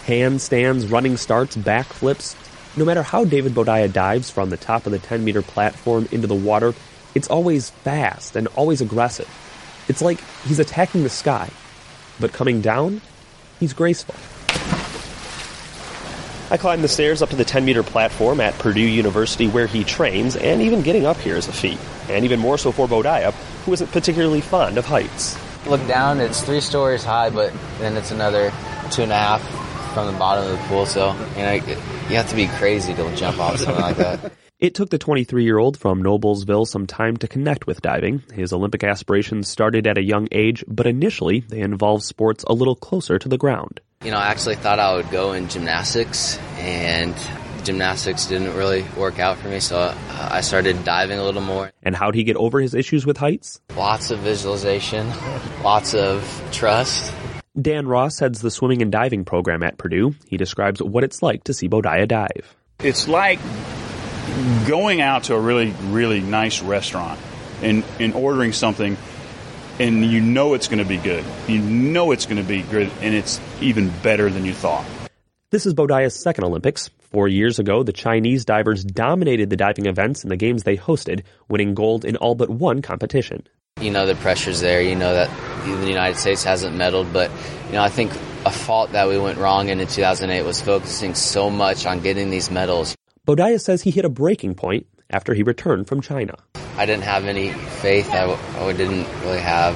Handstands, running starts, backflips. No matter how David Boudia dives from the top of the 10-meter platform into the water, it's always fast and always aggressive. It's like he's attacking the sky. But coming down, he's graceful. I climbed the stairs up to the 10-meter platform at Purdue University where he trains, and even getting up here is a feat. And even more so for Boudia, who isn't particularly fond of heights. Look down, it's 3 stories high, but then it's another 2.5 from the bottom of the pool, so you have to be crazy to jump off something like that. It took the 23-year-old from Noblesville some time to connect with diving. His Olympic aspirations started at a young age, but initially they involved sports a little closer to the ground. I actually thought I would go in gymnastics, and gymnastics didn't really work out for me, so I started diving a little more. And how'd he get over his issues with heights? Lots of visualization, lots of trust. Dan Ross heads the swimming and diving program at Purdue. He describes what it's like to see Boudia dive. It's like going out to a really, really nice restaurant and ordering something, and you know it's going to be good. You know it's going to be good, and it's even better than you thought. This is Boudia's second Olympics. 4 years ago, the Chinese divers dominated the diving events in the games they hosted, winning gold in all but one competition. The pressure's there. That the United States hasn't medaled, but, I think a fault that we went wrong in 2008 was focusing so much on getting these medals. Boudia says he hit a breaking point after he returned from China. I didn't have any faith. I didn't really have,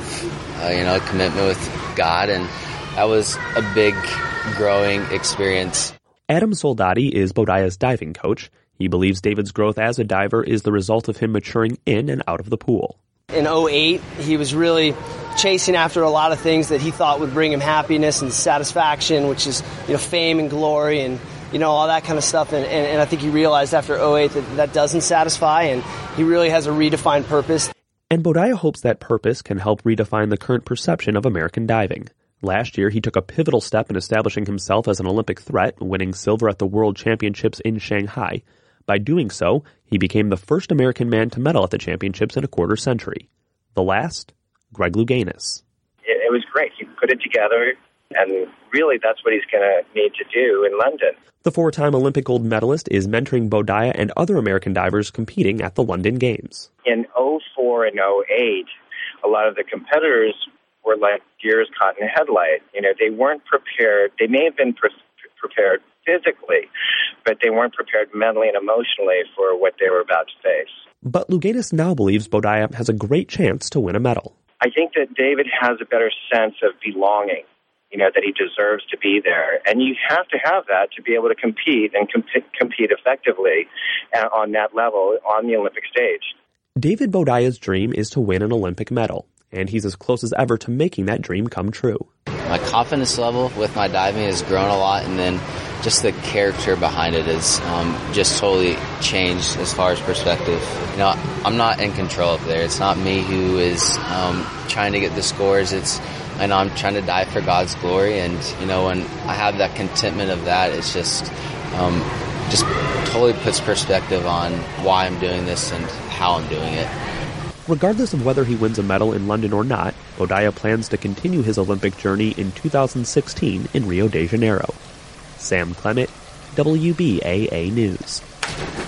a commitment with God, and that was a big growing experience. Adam Soldati is Boudia's diving coach. He believes David's growth as a diver is the result of him maturing in and out of the pool. In 2008, he was really chasing after a lot of things that he thought would bring him happiness and satisfaction, which is, fame and glory and, all that kind of stuff. And I think he realized after 2008 that doesn't satisfy, and he really has a redefined purpose. And Boudia hopes that purpose can help redefine the current perception of American diving. Last year, he took a pivotal step in establishing himself as an Olympic threat, winning silver at the World Championships in Shanghai. By doing so, he became the first American man to medal at the championships in a quarter century. The last, Greg Louganis. It was great. He put it together, and really that's what he's going to need to do in London. The 4-time Olympic gold medalist is mentoring Boudia and other American divers competing at the London Games. In 2004 and 2008, a lot of the competitors were like deers caught in a headlight. They weren't prepared. They may have been prepared physically, but they weren't prepared mentally and emotionally for what they were about to face. But Louganis now believes Boudia has a great chance to win a medal. I think that David has a better sense of belonging, that he deserves to be there. And you have to have that to be able to compete and compete effectively on that level on the Olympic stage. David Boudia's dream is to win an Olympic medal, and he's as close as ever to making that dream come true. My confidence level with my diving has grown a lot, and then just the character behind it has just totally changed as far as perspective. I'm not in control up there. It's not me who is trying to get the scores. I'm trying to dive for God's glory, and when I have that contentment of that, it's just totally puts perspective on why I'm doing this and how I'm doing it. Regardless of whether he wins a medal in London or not, Boudia plans to continue his Olympic journey in 2016 in Rio de Janeiro. Sam Clement, WBAA News.